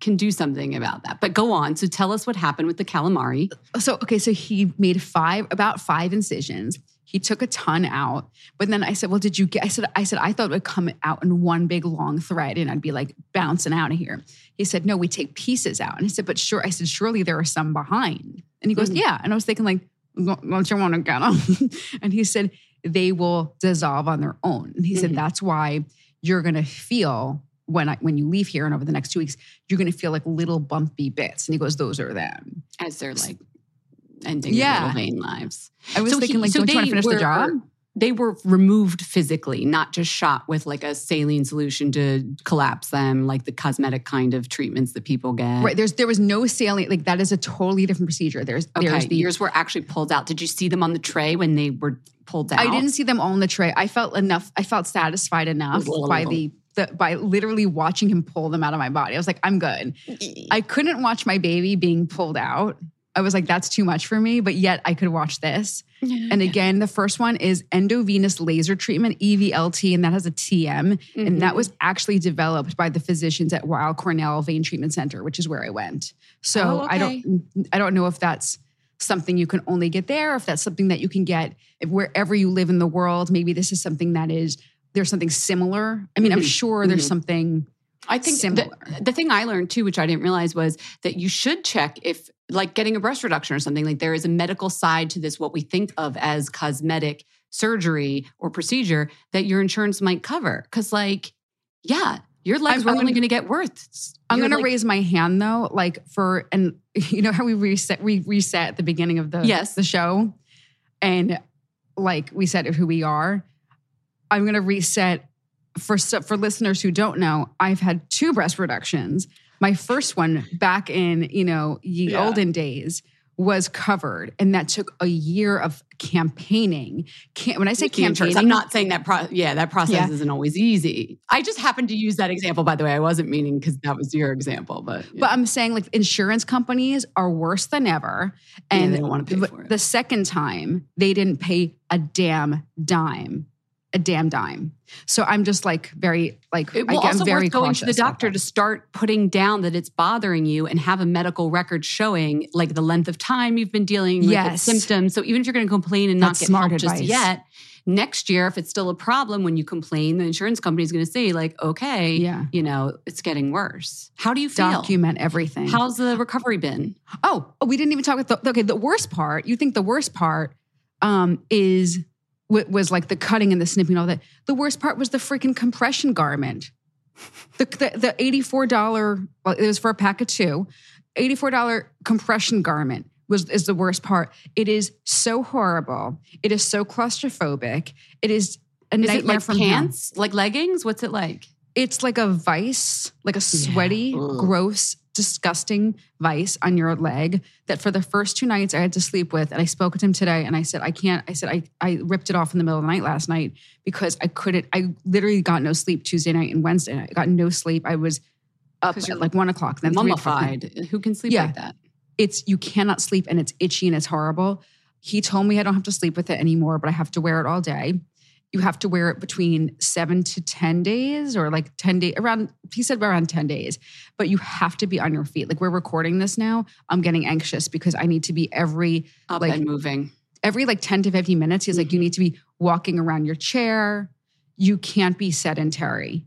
can do something about that. But go on. So tell us what happened with the calamari. So, okay, so he made five, about five incisions. He took a ton out. But then I said, well, did you get, I said, I said, I thought it would come out in one big long thread and I'd be like bouncing out of here. He said, no, we take pieces out. And I said, but sure, I said, surely there are some behind. And he goes, mm-hmm. yeah. And I was thinking like, don't you want to get them? And he said, they will dissolve on their own. And he mm-hmm. said, that's why you're going to feel when I, when you leave here and over the next two weeks, you're going to feel like little bumpy bits. And he goes, those are them. As they're like ending yeah. their little vain lives. I was so thinking he, like, so don't you want to finish were, the job? They were removed physically, not just shot with like a saline solution to collapse them, like the cosmetic kind of treatments that people get. Right. There's there was no saline, like that is a totally different procedure. There's okay. there's the, yours were actually pulled out. Did you see them on the tray when they were pulled out? I didn't see them all on the tray. I felt enough, I felt satisfied enough by the The, by literally watching him pull them out of my body. I was like, I'm good. I couldn't watch my baby being pulled out. I was like, that's too much for me, but yet I could watch this. Yeah, and again, the first one is endovenous laser treatment, E V L T, and that has a T M. Mm-hmm. And that was actually developed by the physicians at Weill Cornell Vein Treatment Center, which is where I went. So oh, okay. I don't I don't know if that's something you can only get there, or if that's something that you can get if wherever you live in the world. Maybe this is something that is there's something similar. I mean, mm-hmm. I'm sure there's mm-hmm. something I think similar. The, the thing I learned too, which I didn't realize, was that you should check if, like getting a breast reduction or something, like there is a medical side to this, what we think of as cosmetic surgery or procedure that your insurance might cover. Because like, yeah, your legs I'm, were I'm only gonna, going to get worse. I'm going like, to raise my hand though, like for, and you know how we reset, we reset at the beginning of the, yes. the show, and like we said who we are. I'm going to reset for for listeners who don't know. I've had two breast reductions. My first one back in, you know, ye yeah. olden days was covered, and that took a year of campaigning. Can, when I say campaigning, I'm not saying that. Pro- yeah, that process yeah. isn't always easy. I just happened to use that example, by the way. I wasn't meaning because that was your example, but yeah. but I'm saying like insurance companies are worse than ever, and yeah, they don't want to pay for it. The second time, they didn't pay a damn dime. A damn dime. So I'm just like very like it will I, I'm also very worth going to the doctor to start putting down that it's bothering you and have a medical record showing like the length of time you've been dealing with yes. its symptoms. So even if you're going to complain and That's not get smart help advice. just yet, next year if it's still a problem when you complain, the insurance company is going to say like, okay, yeah. you know, it's getting worse. How do you feel? Document everything. How's the recovery been? Oh, oh we didn't even talk about the, okay. The worst part. You think the worst part um, is. Was like the cutting and the snipping and all that. The worst part was the freaking compression garment. The the, the eighty-four dollars, well, it was for a pack of two, eighty-four dollars compression garment was is the worst part. It is so horrible. It is so claustrophobic. It is a is nightmare it like from pants, hell. Like leggings? What's it like? It's like a vice, like a sweaty, yeah. gross, disgusting vice on your leg that for the first two nights I had to sleep with. And I spoke with him today and I said, I can't, I said, I, I ripped it off in the middle of the night last night because I couldn't, I literally got no sleep Tuesday night and Wednesday night. I got no sleep. I was up at like one o'clock. Then mummified. Who can sleep yeah. like that? It's, you cannot sleep and it's itchy and it's horrible. He told me I don't have to sleep with it anymore, but I have to wear it all day. You have to wear it between seven to ten days or like ten days around, he said around ten days, but you have to be on your feet. Like we're recording this now. I'm getting anxious because I need to be every up like and moving every like ten to fifteen minutes. He's mm-hmm. like, you need to be walking around your chair. You can't be sedentary.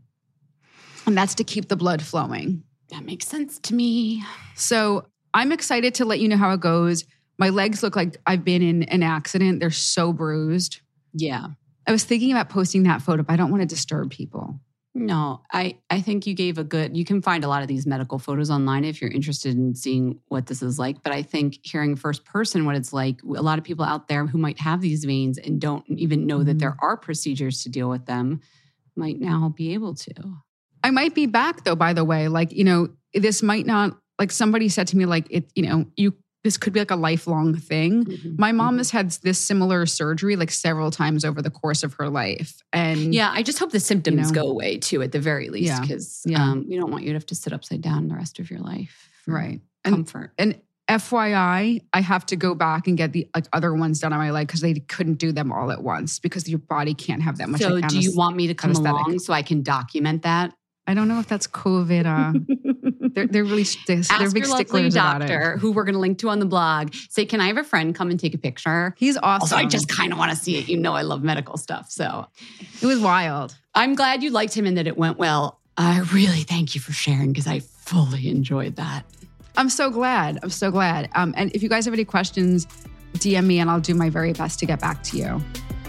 And that's to keep the blood flowing. That makes sense to me. So I'm excited to let you know how it goes. My legs look like I've been in an accident. They're so bruised. Yeah. I was thinking about posting that photo, but I don't want to disturb people. No, I, I think you gave a good, you can find a lot of these medical photos online if you're interested in seeing what this is like. But I think hearing first person what it's like, a lot of people out there who might have these veins and don't even know mm-hmm. that there are procedures to deal with them might now be able to. I might be back though, by the way. Like, you know, this might not, like somebody said to me, like, it, you know, you, this could be like a lifelong thing. Mm-hmm. My mom mm-hmm. has had this similar surgery like several times over the course of her life. And yeah, I just hope the symptoms you know, go away too, at the very least, because yeah. yeah. um, we don't want you to have to sit upside down the rest of your life. Right. Comfort. And, and F Y I, I have to go back and get the like other ones done on my leg because they couldn't do them all at once because your body can't have that much. So like, do you want me to come anesthetic. along so I can document that? I don't know if that's COVID. Uh, They're, they're really they're, Ask they're big your lovely sticklers about doctor, it. who we're going to link to on the blog. Say, can I have a friend come and take a picture? He's awesome. Also, I just kind of want to see it. You know I love medical stuff. So it was wild. I'm glad you liked him and that it went well. I really thank you for sharing because I fully enjoyed that. I'm so glad. I'm so glad. Um, and if you guys have any questions, D M me and I'll do my very best to get back to you.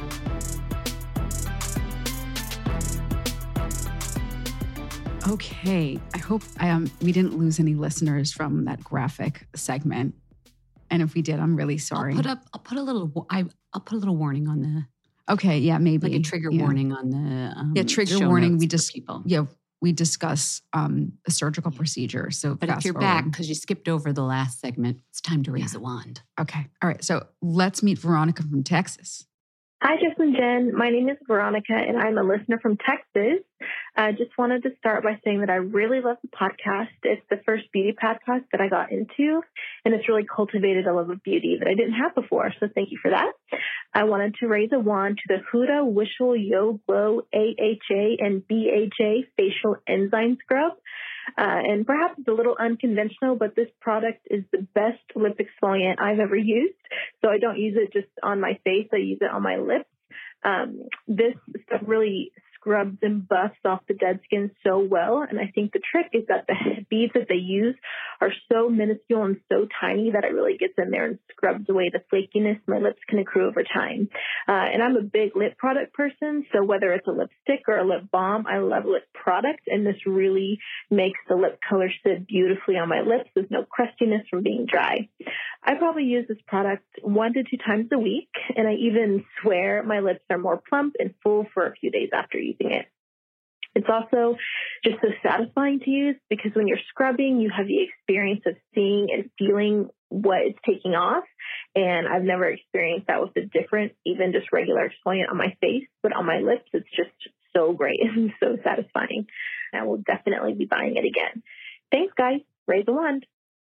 Okay. I hope um, we didn't lose any listeners from that graphic segment. And if we did, I'm really sorry. I'll put up. I'll put a little. I, I'll put a little warning on the. Okay. Yeah. Maybe like a trigger yeah. warning on the. Um, yeah. Trigger show warning. notes We just people. Yeah. We discuss um, a surgical procedure. So, but if you're forward. back because you skipped over the last segment, it's time to raise yeah. a wand. Okay. All right. So let's meet Veronica from Texas. Hi, Jess and Jen. My name is Veronica, and I'm a listener from Texas. I uh, just wanted to start by saying that I really love the podcast. It's the first beauty podcast that I got into, and it's really cultivated a love of beauty that I didn't have before, so thank you for that. I wanted to raise a wand to the Huda Wishful Yo Glow A H A and B H A Facial Enzyme Scrub. Uh, and perhaps it's a little unconventional, but this product is the best lip exfoliant I've ever used. So I don't use it just on my face. I use it on my lips. Um, this stuff really scrubs and buffs off the dead skin so well. And I think the trick is that the beads that they use are so minuscule and so tiny that it really gets in there and scrubs away the flakiness my lips can accrue over time. Uh, and I'm a big lip product person. So whether it's a lipstick or a lip balm, I love lip product. And this really makes the lip color sit beautifully on my lips. There's no crustiness from being dry. I probably use this product one to two times a week. And I even swear my lips are more plump and full for a few days after using it. It's also just so satisfying to use because when you're scrubbing, you have the experience of seeing and feeling what it's taking off. And I've never experienced that with a different, even just regular exfoliant on my face, but on my lips, it's just so great and so satisfying. I will definitely be buying it again. Thanks, guys. Raise a wand.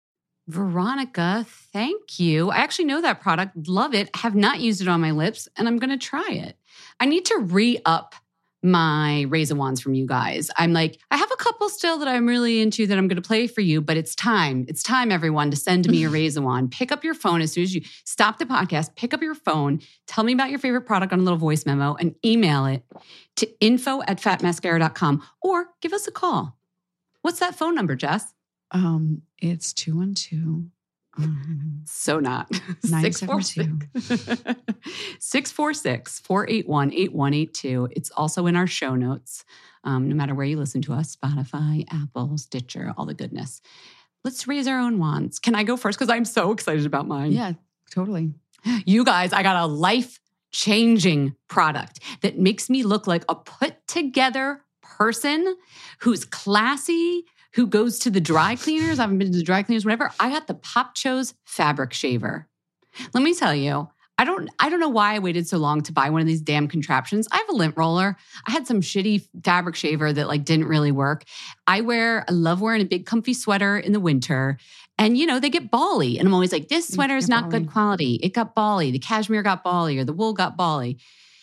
Veronica, thank you. I actually know that product. Love it. Have not used it on my lips, and I'm going to try it. I need to re-up my Raise a Wands from you guys. I'm like, I have a couple still that I'm really into that I'm going to play for you, but it's time. It's time, everyone, to send me a Raise a Wand. Pick up your phone as soon as you stop the podcast. Pick up your phone. Tell me about your favorite product on a little voice memo and email it to info at fat mascara dot com or give us a call. What's that phone number, Jess? Um, it's two one two. Um, so not. six four six, six four six, four eight one, eight one eight two. It's also in our show notes, um, no matter where you listen to us, Spotify, Apple, Stitcher, all the goodness. Let's raise our own wands. Can I go first? Because I'm so excited about mine. Yeah, totally. You guys, I got a life-changing product that makes me look like a put-together person who's classy, who goes to the dry cleaners. I haven't been to the dry cleaners, whatever. I got the Pop Chose fabric shaver. Let me tell you, I don't I don't know why I waited so long to buy one of these damn contraptions. I have a lint roller. I had some shitty fabric shaver that like didn't really work. I wear, I love wearing a big comfy sweater in the winter. And, you know, they get bally. And I'm always like, this sweater is not good quality. It got bally. The cashmere got bally or the wool got bally.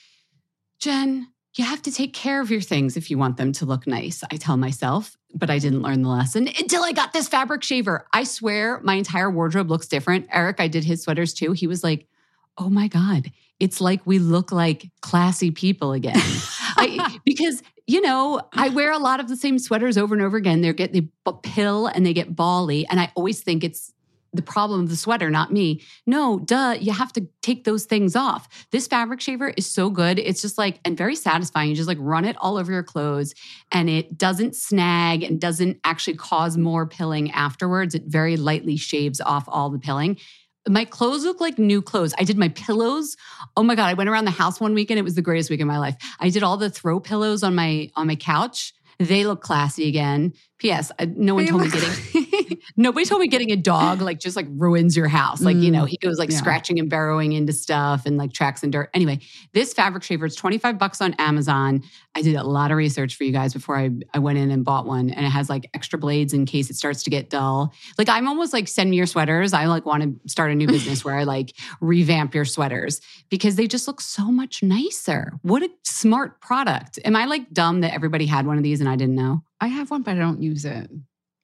Jen, you have to take care of your things if you want them to look nice, I tell myself, but I didn't learn the lesson until I got this fabric shaver. I swear my entire wardrobe looks different. Eric, I did his sweaters too. He was like, oh my God, it's like we look like classy people again. I, because, you know, I wear a lot of the same sweaters over and over again. They get, they pill and they get bally. And I always think it's the problem of the sweater, not me. No, duh, you have to take those things off. This fabric shaver is so good. It's just like, and very satisfying. You just like run it all over your clothes and it doesn't snag and doesn't actually cause more pilling afterwards. It very lightly shaves off all the pilling. My clothes look like new clothes. I did my pillows. Oh my God, I went around the house one weekend. It was the greatest week of my life. I did all the throw pillows on my on my couch. They look classy again. P S. No one they told me getting, nobody told me getting a dog like just like ruins your house. Like, mm, you know, he goes like yeah. scratching and burrowing into stuff and like tracks in dirt. Anyway, this fabric shaver is twenty-five bucks on Amazon. I did a lot of research for you guys before I, I went in and bought one. And it has like extra blades in case it starts to get dull. Like I'm almost like, send me your sweaters. I like want to start a new business where I like revamp your sweaters because they just look so much nicer. What a smart product. Am I like dumb that everybody had one of these and I didn't know? I have one, but I don't use it.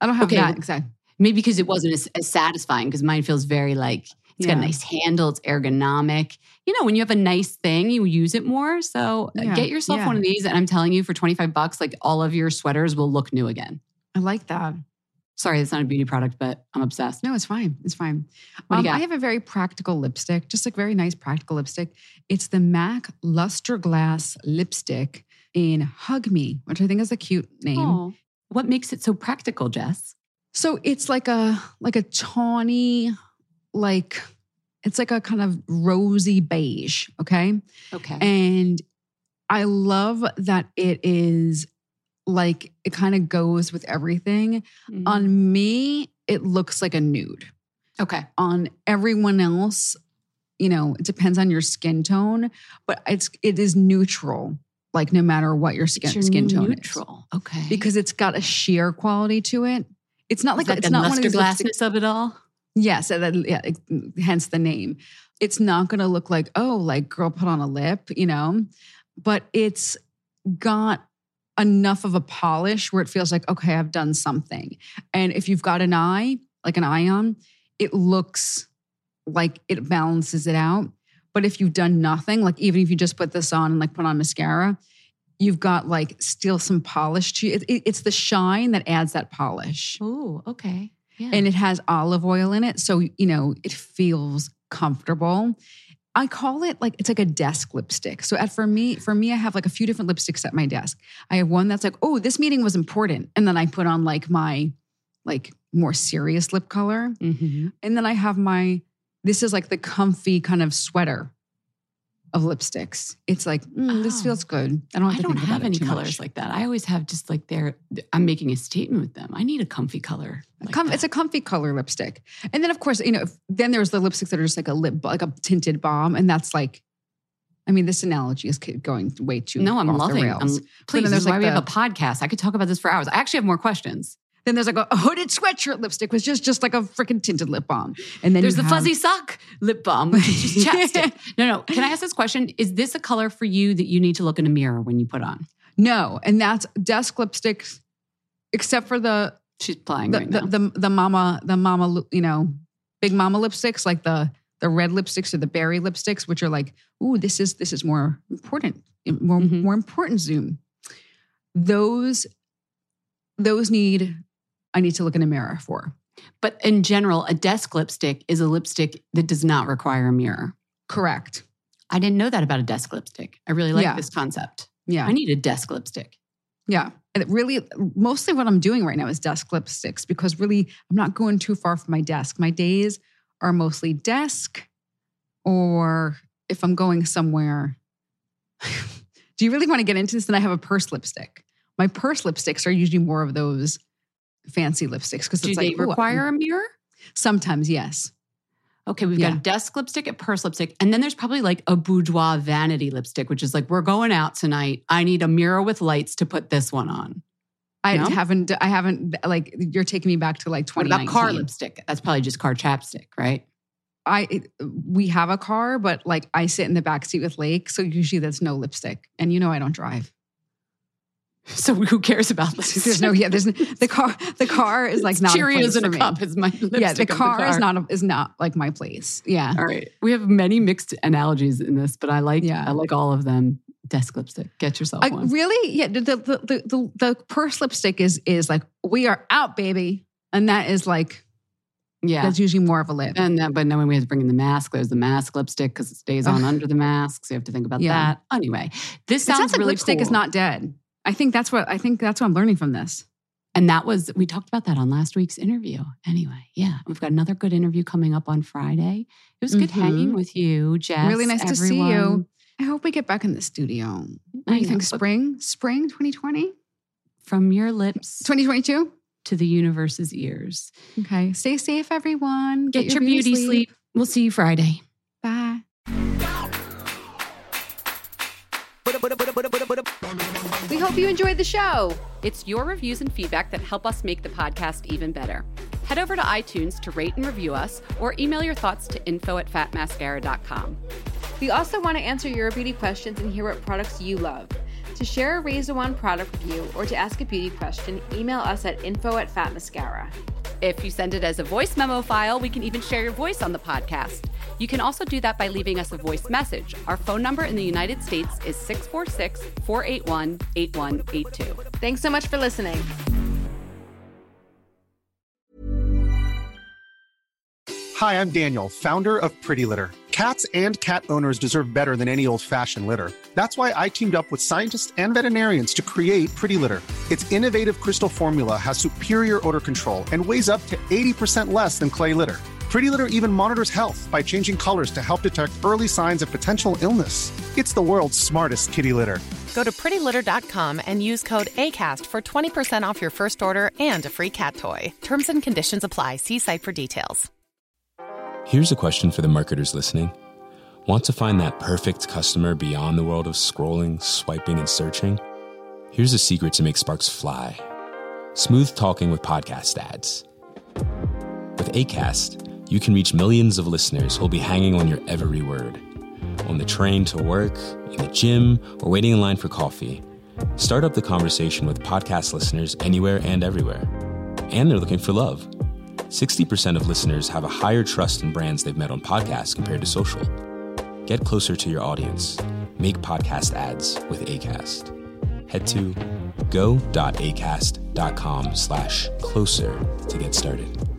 I don't have Okay. that exact. Maybe because it wasn't as, as satisfying because mine feels very like, it's got a Yeah. nice handle. It's ergonomic. You know, when you have a nice thing, you use it more. So uh, Yeah, get yourself yeah. one of these. And I'm telling you, for twenty-five bucks, like all of your sweaters will look new again. I like that. Sorry, it's not a beauty product, but I'm obsessed. No, it's fine. It's fine. What do Um, you got? I have a very practical lipstick, just like very nice practical lipstick. It's the MAC Luster Glass lipstick in Hug Me, which I think is a cute name. Oh, what makes it so practical, Jess? So it's like a like a tawny, like it's like a kind of rosy beige. Okay. Okay. And I love that it is like, it kind of goes with everything. Mhm. On me, it looks like a nude. Okay. On everyone else, you know, it depends on your skin tone, but it's, it is neutral, like no matter what your skin, It's your skin tone neutral. is. Okay. Because it's got a sheer quality to it. It's not like, like it's the not one of luster these lipstick- glassness of it all. Yes, uh, that, yeah, it- hence the name. It's not going to look like, oh, like girl put on a lip, you know, but it's got enough of a polish where it feels like, okay, I've done something. And if you've got an eye, like an eye on, it looks like it balances it out. But if you've done nothing, like even if you just put this on and like put on mascara, you've got like still some polish to it. it it's the shine that adds that polish. Oh, okay. Yeah. And it has olive oil in it. So, you know, it feels comfortable. I call it like, it's like a desk lipstick. So at for me, for me, I have like a few different lipsticks at my desk. I have one that's like, oh, this meeting was important. And then I put on like my like more serious lip color. Mm-hmm. And then I have my, this is like the comfy kind of sweater of lipsticks. It's like, mm, this Oh. feels good. I don't have I to don't think have about it any too colors much. like that. I always have just like their, I'm making a statement with them. I need a comfy color. Like Com- that. it's a comfy color lipstick. And then of course, you know, if- then there's the lipsticks that are just like a lip, like a tinted balm. And that's like, I mean, this analogy is going way too No, I'm off the loving. rails. I'm, please, then this there's is why like we the- have a podcast. I could talk about this for hours. I actually have more questions. Then there's like a, a hooded sweatshirt lipstick, which is just like a freaking tinted lip balm. And then There's you the have- fuzzy sock lip balm, which is just chapstick. No, no. Can I ask this question? Is this a color for you that you need to look in a mirror when you put on? No, and that's desk lipsticks, except for the She's applying the, right the, now. the the mama the mama you know big mama lipsticks, like the the red lipsticks or the berry lipsticks, which are like, ooh, this is this is more important, more Mhm. more important zoom. Those those need I need to look in a mirror for. But in general, a desk lipstick is a lipstick that does not require a mirror. Correct. I didn't know that about a desk lipstick. I really like Yeah. this concept. Yeah. I need a desk lipstick. Yeah. And it really, mostly what I'm doing right now is desk lipsticks because really I'm not going too far from my desk. My days are mostly desk, or if I'm going somewhere. Do you really want to get into this? Then I have a purse lipstick. My purse lipsticks are usually more of those fancy lipsticks because Do it's they like, ooh, require a mirror? sometimes, yes. Okay, we've Yeah. got a desk lipstick, a purse lipstick, and then there's probably like a boudoir vanity lipstick, which is like, we're going out tonight. I need a mirror with lights to put this one on. I No? haven't, I haven't, like, you're taking me back to like What twenty about nineteen. car lipstick? That's probably just car chapstick, right? I it- we have a car, but like I sit in the back seat with Lake, so usually there's no lipstick, and you know I don't drive. So who cares about lipstick? There's no yeah. There's the car. The car is like not a Cheerios place in for a me. cup is my lipstick. Yeah, the of car, is not a, is not like my place. Yeah, All right, we have many mixed analogies in this, but I like Yeah. I like all of them. Desk lipstick, get yourself I, one. really. Yeah, the the, the the the purse lipstick is is like we are out, baby, and that is like Yeah, that's usually more of a lip. and then, but then when we have to bring in the mask, there's the mask lipstick because it stays on Ugh. under the mask, so you have to think about Yeah. that. Anyway, this It sounds, sounds like really lipstick is cool. not dead. I think that's what I think that's what I'm learning from this. And that was, we talked about that on last week's interview. Anyway, yeah, we've got another good interview coming up on Friday. It was good Mhm. hanging with you, Jess. Really nice to see you. everyone. I hope we get back in the studio. What I do you know, think? but- Spring, spring, twenty twenty, From your lips twenty twenty-two. to the universe's ears. Okay, stay safe, everyone. Get, your beauty sleep. We'll see you Friday. Bye. We hope you enjoyed the show. It's your reviews and feedback that help us make the podcast even better. Head over to iTunes to rate and review us, or email your thoughts to info at fat mascara dot com. We also want to answer your beauty questions and hear what products you love. To share a Raise the Wand product review or to ask a beauty question, email us at info at Fat Mascara. If you send it as a voice memo file, we can even share your voice on the podcast. You can also do that by leaving us a voice message. Our phone number in the United States is six four six, four eight one, eight one eight two. Thanks so much for listening. Hi, I'm Daniel, founder of Pretty Litter. Cats and cat owners deserve better than any old-fashioned litter. That's why I teamed up with scientists and veterinarians to create Pretty Litter. Its innovative crystal formula has superior odor control and weighs up to eighty percent less than clay litter. Pretty Litter even monitors health by changing colors to help detect early signs of potential illness. It's the world's smartest kitty litter. Go to pretty litter dot com and use code ACAST for twenty percent off your first order and a free cat toy. Terms and conditions apply. See site for details. Here's a question for the marketers listening. Want to find that perfect customer beyond the world of scrolling, swiping, and searching? Here's a secret to make sparks fly. Smooth talking with podcast ads. With Acast, you can reach millions of listeners who'll be hanging on your every word. On the train to work, in the gym, or waiting in line for coffee. Start up the conversation with podcast listeners anywhere and everywhere. And they're looking for love. sixty percent of listeners have a higher trust in brands they've met on podcasts compared to social. Get closer to your audience. Make podcast ads with Acast. Head to go.acast.com slash closer to get started.